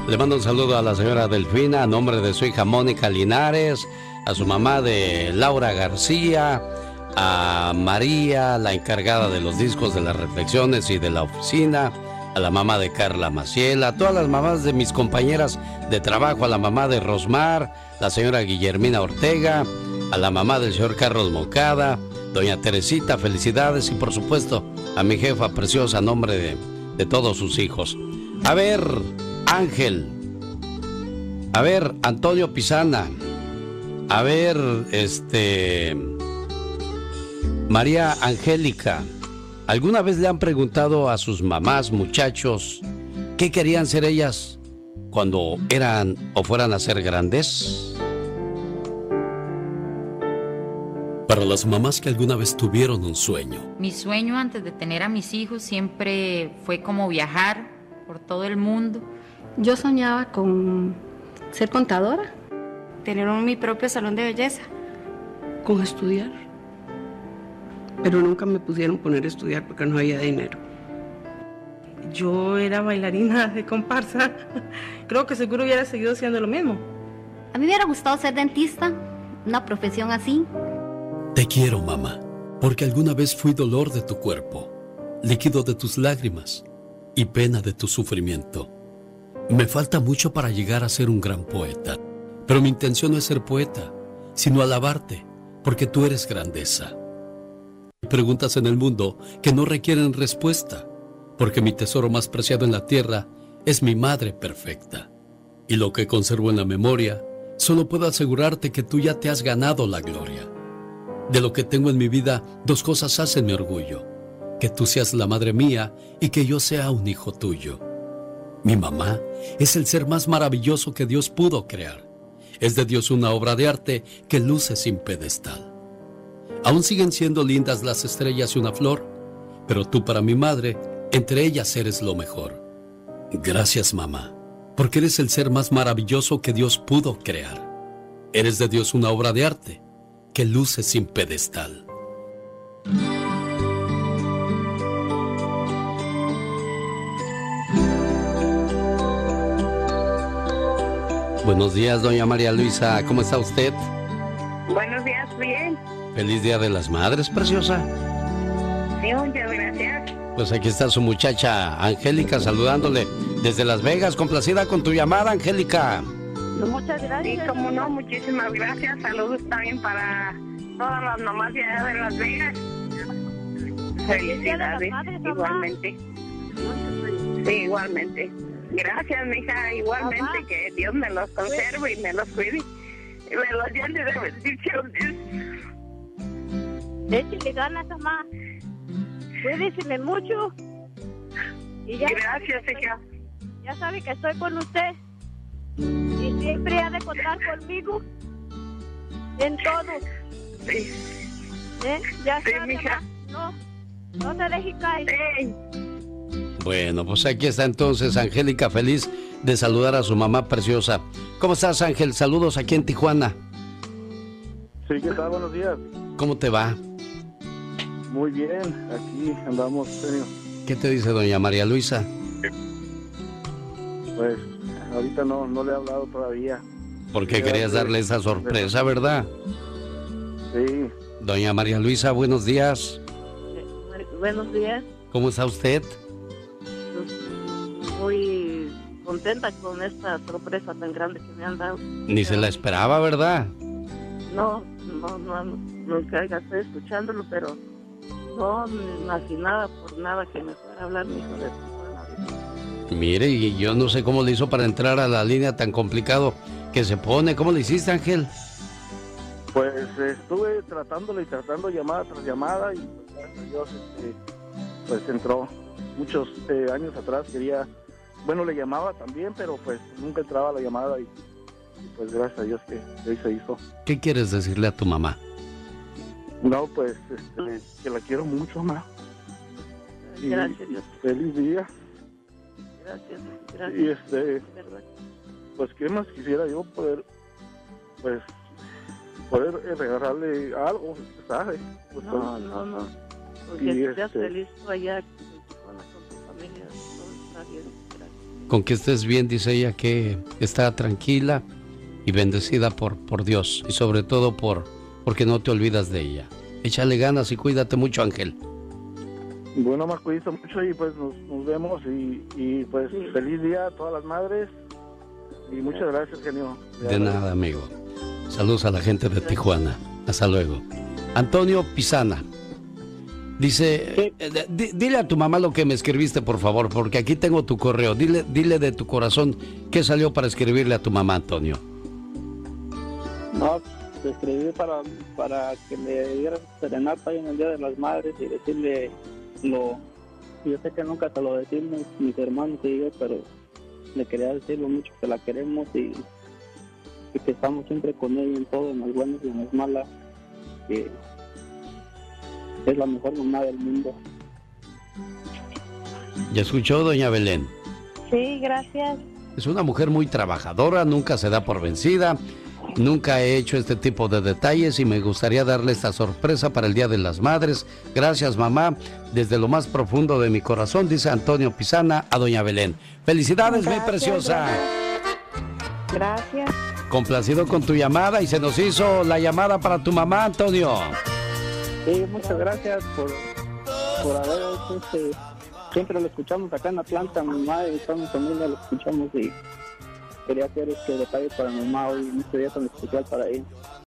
Le mando un saludo a la señora Delfina, a nombre de su hija Mónica Linares, a su mamá de Laura García, a María, la encargada de los discos de las reflexiones y de la oficina, a la mamá de Carla Maciel, a todas las mamás de mis compañeras de trabajo, a la mamá de Rosmar, la señora Guillermina Ortega, a la mamá del señor Carlos Moncada, doña Teresita, felicidades, y por supuesto a mi jefa preciosa a nombre de todos sus hijos. A ver, Ángel, a ver, Antonio Pisana, a ver, María Angélica, ¿alguna vez le han preguntado a sus mamás, muchachos, qué querían ser ellas cuando eran o fueran a ser grandes? Para las mamás que alguna vez tuvieron un sueño. Mi sueño antes de tener a mis hijos siempre fue como viajar por todo el mundo. Yo soñaba con ser contadora, tener mi propio salón de belleza, con estudiar, pero nunca me pusieron poner a estudiar porque no había dinero. Yo era bailarina de comparsa, creo que seguro hubiera seguido siendo lo mismo. A mí me hubiera gustado ser dentista, una profesión así. Te quiero, mamá, porque alguna vez fui dolor de tu cuerpo, líquido de tus lágrimas y pena de tu sufrimiento. Me falta mucho para llegar a ser un gran poeta, pero mi intención no es ser poeta, sino alabarte, porque tú eres grandeza. Hay preguntas en el mundo que no requieren respuesta, porque mi tesoro más preciado en la tierra es mi madre perfecta. Y lo que conservo en la memoria, solo puedo asegurarte que tú ya te has ganado la gloria. De lo que tengo en mi vida, dos cosas hacen mi orgullo: que tú seas la madre mía y que yo sea un hijo tuyo. Mi mamá es el ser más maravilloso que Dios pudo crear. Es de Dios una obra de arte que luce sin pedestal. Aún siguen siendo lindas las estrellas y una flor, pero tú para mi madre, entre ellas eres lo mejor. Gracias, mamá, porque eres el ser más maravilloso que Dios pudo crear. Eres de Dios una obra de arte que luce sin pedestal. Buenos días, doña María Luisa, ¿cómo está usted? Buenos días, bien. Feliz Día de las Madres, preciosa. Sí, muchas gracias. Pues aquí está su muchacha Angélica saludándole desde Las Vegas. Complacida con tu llamada, Angélica. Muchas gracias. Sí, como no, muchísimas gracias. Saludos también para todas las mamás de allá de Las Vegas. Felicidades, igualmente. Sí, igualmente. Gracias, mija, igualmente. Mamá. Que Dios me los conserve y me los cuide. Y me los llene de bendiciones. Échale ganas, mamá. Cuídese mucho. Y ya gracias, hija. Ya sabe que estoy con usted. Y siempre ha de contar conmigo. En todo. Sí. Ya sí, sabe, mija. No se deje caer. Sí. Bueno, pues aquí está entonces Angélica, feliz de saludar a su mamá preciosa. ¿Cómo estás, Ángel? Saludos aquí en Tijuana. Sí, ¿qué tal? Buenos días. ¿Cómo te va? Muy bien, aquí andamos, serio. ¿Qué te dice doña María Luisa? Pues ahorita no le he hablado todavía. Porque querías darle esa sorpresa, ¿verdad? Sí. Doña María Luisa, buenos días. Buenos días. ¿Cómo está usted? Muy contenta con esta sorpresa tan grande que me han dado. Ni se la esperaba, ¿verdad? No, nunca estoy escuchándolo, pero no me imaginaba por nada que me fuera a hablar mi hijo de Tijuana. Mire, y yo no sé cómo le hizo para entrar a la línea tan complicado que se pone. ¿Cómo le hiciste, Ángel? Pues estuve tratando llamada tras llamada y pues gracias a Dios pues entró. Muchos años atrás le llamaba también, pero pues nunca entraba la llamada y pues gracias a Dios que hoy se hizo. ¿Qué quieres decirle a tu mamá? No, pues que la quiero mucho, mamá. Gracias, Dios. Feliz día. Gracias. Y pues qué más quisiera yo poder regalarle algo, ¿sabes? Pues, no. Porque seas feliz allá con tu familia, todo está bien. con que estés bien, dice ella, que está tranquila y bendecida por Dios y sobre todo porque no te olvidas de ella. Échale ganas y cuídate mucho, Ángel. Bueno, me cuido mucho y pues nos vemos y pues feliz día a todas las madres y muchas gracias, genio. De nada, amigo. Saludos a la gente de Tijuana. Hasta luego. Antonio Pisana dice, dile a tu mamá lo que me escribiste, por favor, porque aquí tengo tu correo. Dile de tu corazón qué salió para escribirle a tu mamá, Antonio. No, te escribí para que le dieras serenata ahí en el Día de las Madres y decirle yo sé que nunca te lo decimos mis hermanos y yo, pero le quería decir lo mucho que la queremos y que estamos siempre con ella en todo, en las buenas y en las malas, que es la mejor mamá del mundo. ¿Ya escuchó, doña Belén? Sí, gracias. Es una mujer muy trabajadora, nunca se da por vencida. Nunca he hecho este tipo de detalles y me gustaría darle esta sorpresa para el Día de las Madres. Gracias, mamá, desde lo más profundo de mi corazón, dice Antonio Pisana a doña Belén. Felicidades, mi preciosa. Gracias. Complacido con tu llamada y se nos hizo la llamada para tu mamá, Antonio. Sí, muchas gracias por haber siempre lo escuchamos acá en Atlanta, mi mamá y toda mi familia lo escuchamos y quería hacer este detalle para mi mamá hoy en este día tan especial para ella.